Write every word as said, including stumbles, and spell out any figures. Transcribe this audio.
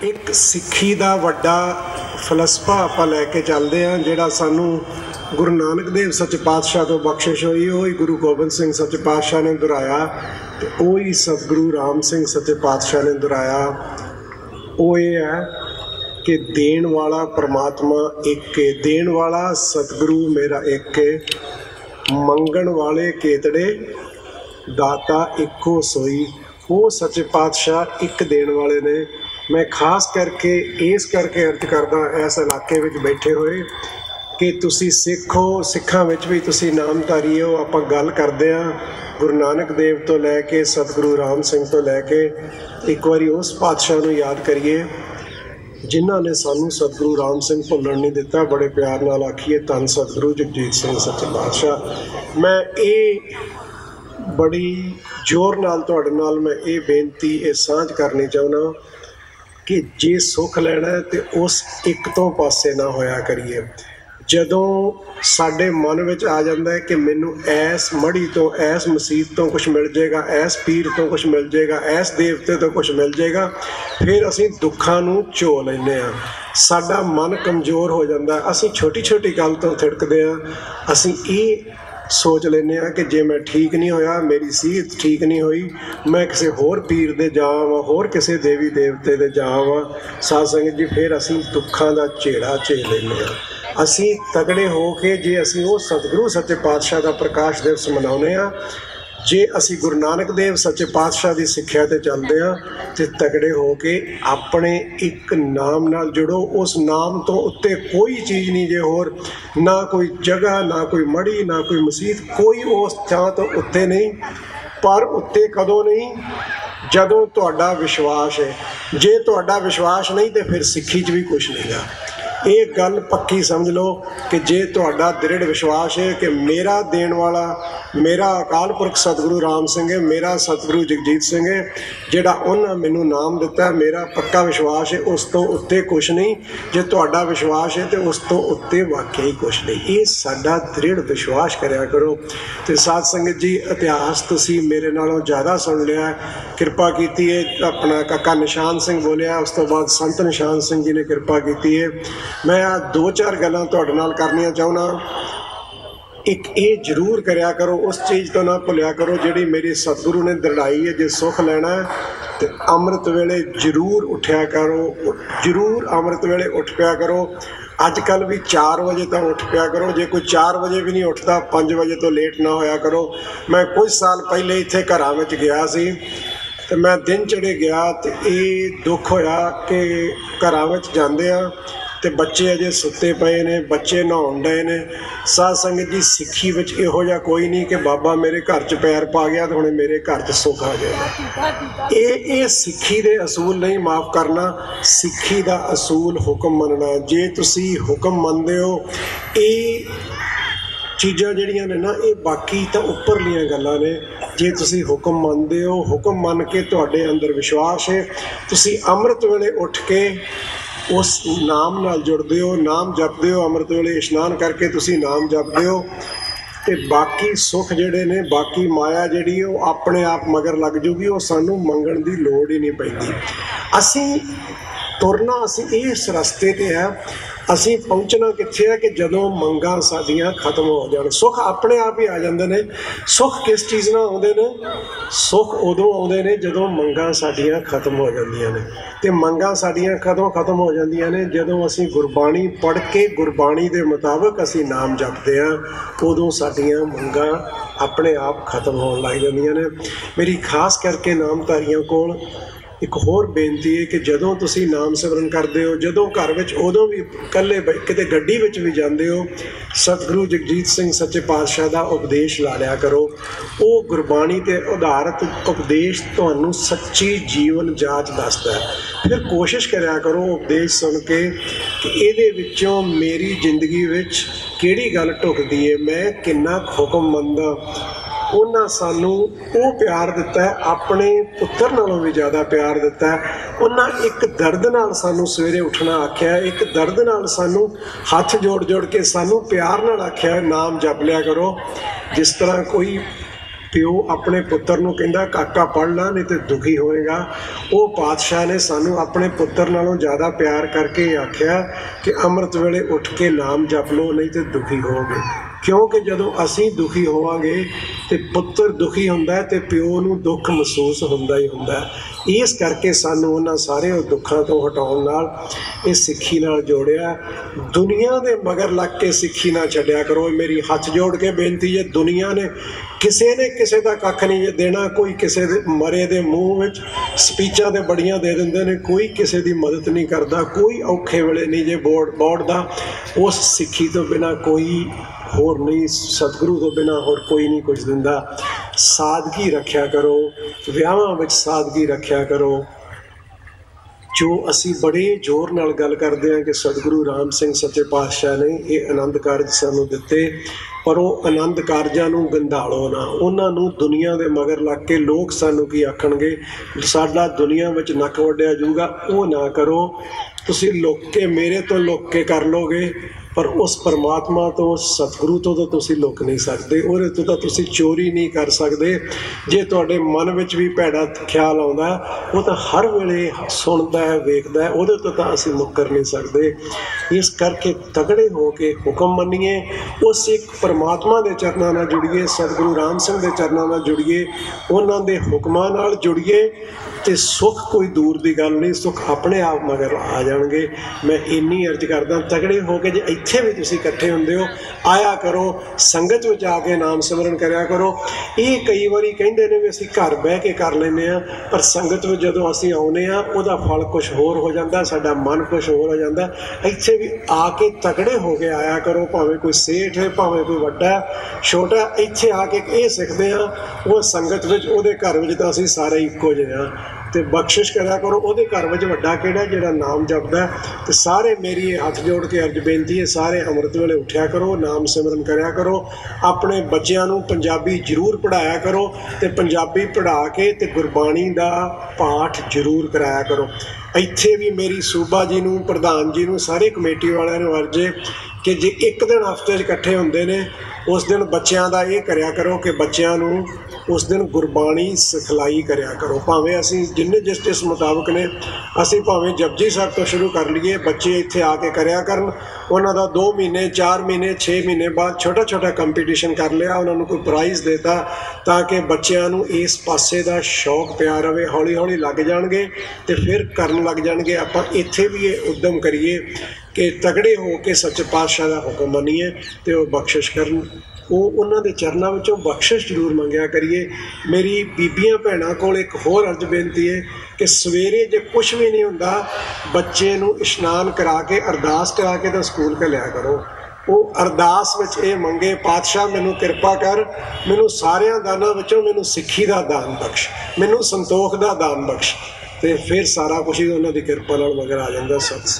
एक सिक्खी दा वड्डा फलसफा आपां लैके चलदे हां जिहड़ा सानू गुरु नानक देव सच पातशाह तो बख्शिश हुई, वही गुरु गोबिंद सिंह सच पातशाह ने दुहराया, तो वही सतगुरु राम सिंह सच्चे पातशाह ने दुहराया। वो ये है कि देण वाला परमात्मा एक है, देण वाला सतगुरु मेरा एक है, मंगण वाले केतड़े दाता इको सोई। वो सच्चे पातशाह एक देण वाले ने। मैं खास करके इस करके अर्ज करदा इस इलाके विच बैठे हुए कि तुसी सिख हो, सिखां विच भी तुसी नामधारी हो। आपां गल करदे हां गुरु नानक देव तो लैके सतगुरु राम सिंह तो लैके एक बारी उस पातशाह नूं याद करिए जिन्हां ने सानू सतगुरु राम सिंह भुल्लण नहीं दिता। बड़े प्यार नाल आखिए धन सतगुरु जगजीत सिंह सच्चे पातशाह। मैं ये बड़ी जोर नाल तुहाडे नाल मैं ये बेनती ये सांझ करनी चाहुंदा कि जे सुख लैना है तो उस एक तो पासे ना होया करिए। जदों साडे मन विच आ जांदा है कि मैनू ऐस मड़ी तो ऐस मसीत तो कुछ मिल जाएगा, ऐस पीर तो कुछ मिल जाएगा, ऐस देवते तो कुछ मिल जाएगा, फिर असीं दुखां नूं झो लैंदे आ। साडा मन कमज़ोर हो जांदा। असीं छोटी छोटी गल तो थिड़कदे आ। असीं ये सोच लेने कि जे मैं ठीक नहीं होया, मेरी सेहत ठीक नहीं हुई, मैं किसी होर पीर दे जावां, होर किसी देवी देवते दे जावां। साध संगत जी फिर असीं दुखां दा झेड़ा झेल लैंदे आ। असीं तगड़े हो के जे असीं वो सतगुरु सच्चे पातशाह का प्रकाश दिवस मनाउने आ, जे असीं गुरु नानक देव सच्चे पातशाह की सिक्ख्या ते चलदे आ ते तगड़े हो के अपने एक नाम नाल जुड़ो। उस नाम तो उत्ते कोई चीज़ नहीं जे होर, ना कोई जगह, ना कोई मड़ी, ना कोई मसीत, कोई उस थां तो उत्ते नहीं। पर उत्ते कदों नहीं जदों तुहाडा विश्वास है। जे तुहाडा विश्वास नहीं तो फिर सिक्खी च भी कुछ नहीं गा। ये गल पक्की समझ लो कि जे तुहाडा दृढ़ विश्वास है कि मेरा देण वाला मेरा अकाल पुरख सतगुरु राम सिंह है, मेरा सतगुरु जगजीत सिंह है, जिहड़ा उन्हां मैनू नाम दिता है, मेरा पक्का विश्वास है, उस तो उत्ते कुछ नहीं। जे तुहाडा विश्वास है तो उस तो उत्ते वाकई कुछ नहीं। ये साडा दृढ़ विश्वास करिया करो। तो साध संगत जी इतिहास तुसीं मेरे नालों ज़्यादा सुन लिया है। किरपा कीती है अपना काका निशान सिंह बोलिया, उस तो बाद संत निशान सिंह जी ने किरपा कीती है। मैं आ दो चार गल्लां तुहाडे नाल करनियां चाहुंदा। एक ये जरूर करिया करो, उस चीज़ तो ना भुलिया करो जिहड़ी मेरी सतगुरु ने दृढ़ाई है। जे सुख लैना है तो अमृत वेले जरूर उठिया करो, जरूर अमृत वेले उठ पिया करो। अजकल भी चार बजे तो उठ पिया करो। जे कोई चार बजे भी नहीं उठता, पाँच बजे तो लेट ना होया करो। मैं कुछ साल पहले इत्थे घरां विच गया सी तो मैं दिन चढ़े गया तो ये दुख होया कि घरां विच जांदे आ ते बच्चे अजे सुते पे ने, बच्चे नहाउण डए ने। साध संगत जी सिक्खी विच इहो जिहा कोई नहीं कि बाबा मेरे घर च पैर पा गया तो हुण मेरे घर च सुख आ गया। ये ये सिक्खी दे असूल नहीं माफ़ करना। सिक्खी दा असूल हुक्म मनना। जे तुसी हुक्म मनदे हो, ये चीज़ां जिहड़ियां ने ना ये बाकी तो उपरलियां गल्लां ने। जे तुसी हुक्म मनदे हो, हुक्म मन के तुहाडे अंदर विश्वास है, तुसी अमृत वेले उठ के उस नाम नाल जुड़दे हो, नाम जपदे हो, अमृत वेले इशनान करके तुसी नाम जपदे हो ते बाकी सुख जिहड़े ने, बाकी माया जिहड़ी वो अपने आप मगर लग जूगी। वो सानू मंगण दी लोड़ ही नहीं पैंदी। असीं तुरना असीं इस रस्ते ते है। असीं पहुँचना कित्थे है कि जदों मंगां साडियां खत्म हो जाण, सुख अपने आप ही आ जांदे ने। सुख किस चीज़ नाल आउंदे ने? सुख उदों आउंदे ने जदों मंगां साडियां खत्म हो जांदियां ने। ते मंगां साडियां कदों खत्म हो जांदियां ने? जदों असीं गुरबाणी पढ़ के गुरबाणी दे मुताबिक असीं नाम जपदे आ, उदों साडियां मंगां अपने आप खत्म होण लग जांदियां ने। मेरी खास करके नामधारियां कोल एक होर बेनती है कि जदों तुसी नाम सिमरन करते हो, जदों घर विच उदों भी कल्ले किते गड्डी विच भी जांदे हो, सतगुरु जगजीत सिंह सच्चे पातशाह का उपदेश ला लिया करो। वो गुरबाणी ते आधारित उपदेश तुहानूं सच्ची जीवन जाच दसदा है। फिर कोशिश करिया करो उपदेश सुन के कि इहदे विचों मेरी जिंदगी विच किहड़ी गल ढुकदी है, मैं किन्ना हुक्म मनदा। उन्हां सानू वो प्यार दिता है, अपने पुत्तर नालों भी ज़्यादा प्यार दिता है। उन्हां एक दर्द नाल सानू सवेरे उठना आख्या है, एक दर्द नाल सानू हथ जोड़ जोड़ के सानू प्यार नाल आख्या है नाम जप लिया करो। जिस तरह कोई ਪਿਓ ਆਪਣੇ ਪੁੱਤਰ ਨੂੰ ਕਹਿੰਦਾ ਕਾਕਾ ਪੜ੍ਹ ਲਾ ਨਹੀਂ ਤੇ ਦੁਖੀ ਹੋਏਗਾ, ਉਹ ਪਾਤਸ਼ਾਹ ਨੇ ਸਾਨੂੰ ਆਪਣੇ ਪੁੱਤਰ ਨਾਲੋਂ ਜ਼ਿਆਦਾ ਪਿਆਰ ਕਰਕੇ ਆਖਿਆ ਕਿ ਅੰਮ੍ਰਿਤ ਵੇਲੇ ਉੱਠ ਕੇ ਨਾਮ ਜਪ ਲਓ ਨਹੀਂ ਤੇ ਦੁਖੀ ਹੋਵੋਗੇ। ਕਿਉਂਕਿ ਜਦੋਂ ਅਸੀਂ ਦੁਖੀ ਹੋਵਾਂਗੇ ਤੇ ਪੁੱਤਰ ਦੁਖੀ ਹੁੰਦਾ ਹੈ ਤੇ ਪਿਓ ਨੂੰ ਦੁੱਖ ਮਹਿਸੂਸ ਹੁੰਦਾ ਹੀ ਹੁੰਦਾ। ਇਸ ਕਰਕੇ ਸਾਨੂੰ ਉਹਨਾਂ ਸਾਰੇ ਦੁੱਖਾਂ ਤੋਂ ਹਟਾਉਣ ਨਾਲ ਇਹ ਸਿੱਖੀ ਨਾਲ ਜੋੜਿਆ। ਦੁਨੀਆ ਦੇ ਮਗਰ ਲੱਗ ਕੇ ਸਿੱਖੀ ਨਾ ਛੱਡਿਆ ਕਰੋ। ਮੇਰੀ ਹੱਥ ਜੋੜ ਕੇ ਬੇਨਤੀ ਹੈ, ਦੁਨੀਆ ਨੇ ਕਿਸੇ ਨੇ ਕਿਸੇ ਦਾ ਕੱਖ ਨਹੀਂ ਦੇਣਾ। ਕੋਈ ਕਿਸੇ ਦੇ ਮਰੇ ਦੇ ਮੂੰਹ ਵਿੱਚ ਸਪੀਚਾਂ ਤੇ ਬੜੀਆਂ ਦੇ ਦਿੰਦੇ ਨੇ, ਕੋਈ ਕਿਸੇ ਦੀ ਮਦਦ ਨਹੀਂ ਕਰਦਾ, ਕੋਈ ਔਖੇ ਵੇਲੇ ਨਹੀਂ ਜੇ ਬੋੜ ਬੋੜਦਾ। ਉਸ ਸਿੱਖੀ ਤੋਂ ਬਿਨਾਂ ਕੋਈ ਹੋਰ ਨਹੀਂ, ਸਤਿਗੁਰੂ ਤੋਂ ਬਿਨਾਂ ਹੋਰ ਕੋਈ ਨਹੀਂ ਕੁਝ ਦਿੰਦਾ। ਸਾਦਗੀ ਰੱਖਿਆ ਕਰੋ, ਵਿਆਹਾਂ ਵਿੱਚ ਸਾਦਗੀ ਰੱਖਿਆ ਕਰੋ। ਜੋ ਅਸੀਂ ਬੜੇ ਜ਼ੋਰ ਨਾਲ ਗੱਲ ਕਰਦੇ ਹਾਂ ਕਿ ਸਤਿਗੁਰੂ ਰਾਮ ਸਿੰਘ ਸੱਚੇ ਪਾਤਸ਼ਾਹ ਨੇ ਇਹ ਆਨੰਦ ਕਾਰਜ ਸਾਨੂੰ ਦਿੱਤੇ, ਪਰ ਉਹ ਆਨੰਦ ਕਾਰਜਾਂ ਨੂੰ ਗੰਧਾਲੋ ਨਾ। ਉਹਨਾਂ ਨੂੰ ਦੁਨੀਆ ਦੇ ਮਗਰ ਲੱਗ ਕੇ ਲੋਕ ਸਾਨੂੰ ਕੀ ਆਖਣਗੇ, ਸਾਡਾ ਦੁਨੀਆ ਵਿੱਚ ਨੱਕ ਵੱਢਿਆ ਜਾਊਗਾ, ਉਹ ਨਾ ਕਰੋ। ਤੁਸੀਂ ਲੁੱਕ ਕੇ ਮੇਰੇ ਤੋਂ ਲੁੱਕ ਕੇ ਕਰ ਲਓਗੇ, ਪਰ ਉਸ ਪਰਮਾਤਮਾ ਤੋਂ, ਸਤਿਗੁਰੂ ਤੋਂ ਤਾਂ ਤੁਸੀਂ ਲੁੱਕ ਨਹੀਂ ਸਕਦੇ। ਉਹਦੇ ਤੋਂ ਤਾਂ ਤੁਸੀਂ ਚੋਰੀ ਨਹੀਂ ਕਰ ਸਕਦੇ। ਜੇ ਤੁਹਾਡੇ ਮਨ ਵਿੱਚ ਵੀ ਭੈੜਾ ਖਿਆਲ ਆਉਂਦਾ, ਉਹ ਤਾਂ ਹਰ ਵੇਲੇ ਸੁਣਦਾ ਹੈ, ਵੇਖਦਾ ਹੈ, ਉਹਦੇ ਤੋਂ ਤਾਂ ਅਸੀਂ ਮੁੱਕਰ ਨਹੀਂ ਸਕਦੇ। ਇਸ ਕਰਕੇ ਤਗੜੇ ਹੋ ਕੇ ਹੁਕਮ ਮੰਨੀਏ, ਉਸ ਇੱਕ ਪਰਮਾਤਮਾ ਦੇ ਚਰਨਾਂ ਨਾਲ ਜੁੜੀਏ, ਸਤਿਗੁਰੂ ਰਾਮ ਸਿੰਘ ਦੇ ਚਰਨਾਂ ਨਾਲ ਜੁੜੀਏ, ਉਹਨਾਂ ਦੇ ਹੁਕਮਾਂ ਨਾਲ ਜੁੜੀਏ, ਅਤੇ ਸੁੱਖ ਕੋਈ ਦੂਰ ਦੀ ਗੱਲ ਨਹੀਂ, ਸੁੱਖ ਆਪਣੇ ਆਪ ਮਗਰ ਆ ਜਾਣਗੇ। ਮੈਂ ਇੰਨੀ ਅਰਜ਼ ਕਰਦਾ, ਤਗੜੇ ਹੋ ਕੇ ਜੇ ਇੱਥੇ ਵੀ ਤੁਸੀਂ ਇਕੱਠੇ ਹੁੰਦੇ ਹੋ, ਆਇਆ ਕਰੋ, ਸੰਗਤ ਵਿੱਚ ਆ ਕੇ ਨਾਮ ਸਿਮਰਨ ਕਰਿਆ ਕਰੋ। ਇਹ ਕਈ ਵਾਰੀ ਕਹਿੰਦੇ ਨੇ ਵੀ ਅਸੀਂ ਘਰ ਬਹਿ ਕੇ ਕਰ ਲੈਂਦੇ ਹਾਂ, ਪਰ ਸੰਗਤ ਵਿੱਚ ਜਦੋਂ ਅਸੀਂ ਆਉਂਦੇ ਹਾਂ ਉਹਦਾ ਫਲ ਕੁਛ ਹੋਰ ਹੋ ਜਾਂਦਾ, ਸਾਡਾ ਮਨ ਕੁਛ ਹੋਰ ਹੋ ਜਾਂਦਾ। ਇੱਥੇ ਵੀ ਆ ਕੇ ਤਗੜੇ ਹੋ ਕੇ ਆਇਆ ਕਰੋ, ਭਾਵੇਂ ਕੋਈ ਸੇਠ ਹੈ, ਭਾਵੇਂ ਕੋਈ ਵੱਡਾ ਛੋਟਾ, ਇੱਥੇ ਆ ਕੇ ਇਹ ਸਿੱਖਦੇ ਹਾਂ। ਉਹ ਸੰਗਤ ਵਿੱਚ, ਉਹਦੇ ਘਰ ਵਿੱਚ ਤਾਂ ਅਸੀਂ ਸਾਰੇ ਇੱਕੋ ਜਿਹੇ ਹਾਂ। ਅਤੇ ਬਖਸ਼ਿਸ਼ ਕਰਿਆ ਕਰੋ, ਉਹਦੇ ਘਰ ਵਿੱਚ ਵੱਡਾ ਕਿਹੜਾ ਜਿਹੜਾ ਨਾਮ ਜਪਦਾ। ਅਤੇ ਸਾਰੇ ਮੇਰੀ ਇਹ ਹੱਥ ਜੋੜ ਕੇ ਅਰਜ਼ ਬੇਨਤੀ ਹੈ, ਸਾਰੇ ਅੰਮ੍ਰਿਤ ਵੇਲੇ ਉੱਠਿਆ ਕਰੋ, ਨਾਮ ਸਿਮਰਨ ਕਰਿਆ ਕਰੋ। ਆਪਣੇ ਬੱਚਿਆਂ ਨੂੰ ਪੰਜਾਬੀ ਜ਼ਰੂਰ ਪੜ੍ਹਾਇਆ ਕਰੋ, ਅਤੇ ਪੰਜਾਬੀ ਪੜ੍ਹਾ ਕੇ ਅਤੇ ਗੁਰਬਾਣੀ ਦਾ ਪਾਠ ਜ਼ਰੂਰ ਕਰਾਇਆ ਕਰੋ। ਇੱਥੇ ਵੀ ਮੇਰੀ ਸੂਬਾ ਜੀ ਨੂੰ, ਪ੍ਰਧਾਨ ਜੀ ਨੂੰ, ਸਾਰੇ ਕਮੇਟੀ ਵਾਲਿਆਂ ਨੂੰ ਅਰਜ਼ ਹੈ ਕਿ ਜੇ ਇੱਕ ਦਿਨ ਹਫ਼ਤੇ 'ਚ ਇਕੱਠੇ ਹੁੰਦੇ ਨੇ, ਉਸ ਦਿਨ ਬੱਚਿਆਂ ਦਾ ਇਹ ਕਰਿਆ ਕਰੋ ਕਿ ਬੱਚਿਆਂ ਨੂੰ ਉਸ ਦਿਨ ਗੁਰਬਾਣੀ ਸਿਖਲਾਈ ਕਰਿਆ ਕਰੋ। ਭਾਵੇਂ ਅਸੀਂ ਜਿੰਨੇ ਜਿਸ ਜਿਸ ਮੁਤਾਬਕ ਨੇ, ਅਸੀਂ ਭਾਵੇਂ ਜਪਜੀ ਸਾਹਿਬ ਤੋਂ ਸ਼ੁਰੂ ਕਰ ਲਈਏ, ਬੱਚੇ ਇੱਥੇ ਆ ਕੇ ਕਰਿਆ ਕਰਨ। ਉਹਨਾਂ ਦਾ ਦੋ ਮਹੀਨੇ ਚਾਰ ਮਹੀਨੇ ਛੇ ਮਹੀਨੇ ਬਾਅਦ ਛੋਟਾ ਛੋਟਾ ਕੰਪੀਟੀਸ਼ਨ ਕਰ ਲਿਆ, ਉਹਨਾਂ ਨੂੰ ਕੋਈ ਪ੍ਰਾਈਜ਼ ਦੇਤਾ, ਤਾਂ ਕਿ ਬੱਚਿਆਂ ਨੂੰ ਇਸ ਪਾਸੇ ਦਾ ਸ਼ੌਕ ਪਿਆ ਰਵੇ। ਹੌਲੀ ਹੌਲੀ ਲੱਗ ਜਾਣਗੇ ਅਤੇ ਫਿਰ ਕਰਨ ਲੱਗ ਜਾਣਗੇ। ਆਪਾਂ ਇੱਥੇ ਵੀ ਇਹ ਉੱਦਮ ਕਰੀਏ ਕਿ ਤਗੜੇ ਹੋ ਕੇ ਸੱਚੇ ਪਾਤਸ਼ਾਹ ਦਾ ਹੁਕਮ ਮੰਨੀਏ ਅਤੇ ਉਹ ਬਖਸ਼ਿਸ਼ ਕਰਨ। ਉਹ ਉਹਨਾਂ ਦੇ ਚਰਨਾਂ ਵਿੱਚੋਂ ਬਖਸ਼ਿਸ਼ ਜ਼ਰੂਰ ਮੰਗਿਆ ਕਰੀਏ। ਮੇਰੀ ਬੀਬੀਆਂ ਭੈਣਾਂ ਕੋਲ ਇੱਕ ਹੋਰ ਅਰਜ਼ ਬੇਨਤੀ ਹੈ ਕਿ ਸਵੇਰੇ ਜੇ ਕੁਛ ਵੀ ਨਹੀਂ ਹੁੰਦਾ, ਬੱਚੇ ਨੂੰ ਇਸ਼ਨਾਨ ਕਰਾ ਕੇ, ਅਰਦਾਸ ਕਰਾ ਕੇ ਤਾਂ ਸਕੂਲ ਘੱਲਿਆ ਕਰੋ। ਉਹ ਅਰਦਾਸ ਵਿੱਚ ਇਹ ਮੰਗੇ, ਪਾਤਸ਼ਾਹ ਮੈਨੂੰ ਕਿਰਪਾ ਕਰ, ਮੈਨੂੰ ਸਾਰਿਆਂ ਦਾਨਾਂ ਵਿੱਚੋਂ ਮੈਨੂੰ ਸਿੱਖੀ ਦਾ ਦਾਨ ਬਖਸ਼, ਮੈਨੂੰ ਸੰਤੋਖ ਦਾ ਦਾਨ ਬਖਸ਼, ਅਤੇ ਫਿਰ ਸਾਰਾ ਕੁਛ ਹੀ ਉਹਨਾਂ ਦੀ ਕਿਰਪਾ ਨਾਲ ਮਗਰ ਆ ਜਾਂਦਾ। ਸਤਿ